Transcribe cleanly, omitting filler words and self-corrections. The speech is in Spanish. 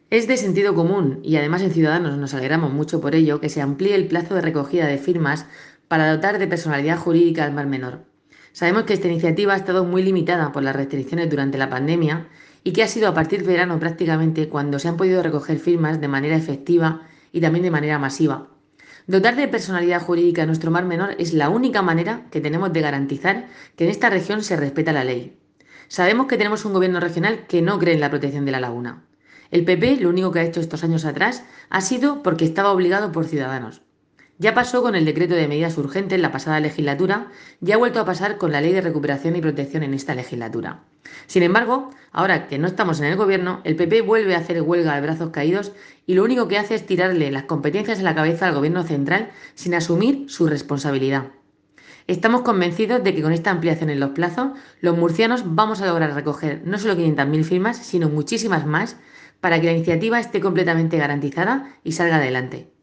Es de sentido común y además en Ciudadanos nos alegramos mucho por ello que se amplíe el plazo de recogida de firmas para dotar de personalidad jurídica al Mar Menor. Sabemos que esta iniciativa ha estado muy limitada por las restricciones durante la pandemia y que ha sido a partir de verano prácticamente cuando se han podido recoger firmas de manera efectiva y también de manera masiva. Dotar de personalidad jurídica a nuestro Mar Menor es la única manera que tenemos de garantizar que en esta región se respeta la ley. Sabemos que tenemos un gobierno regional que no cree en la protección de la laguna. El PP lo único que ha hecho estos años atrás ha sido porque estaba obligado por Ciudadanos. Ya pasó con el decreto de medidas urgentes en la pasada legislatura y ha vuelto a pasar con la ley de recuperación y protección en esta legislatura. Sin embargo, ahora que no estamos en el gobierno, el PP vuelve a hacer huelga de brazos caídos y lo único que hace es tirarle las competencias a la cabeza al gobierno central sin asumir su responsabilidad. Estamos convencidos de que con esta ampliación en los plazos, los murcianos vamos a lograr recoger no solo 500.000 firmas, sino muchísimas más para que la iniciativa esté completamente garantizada y salga adelante.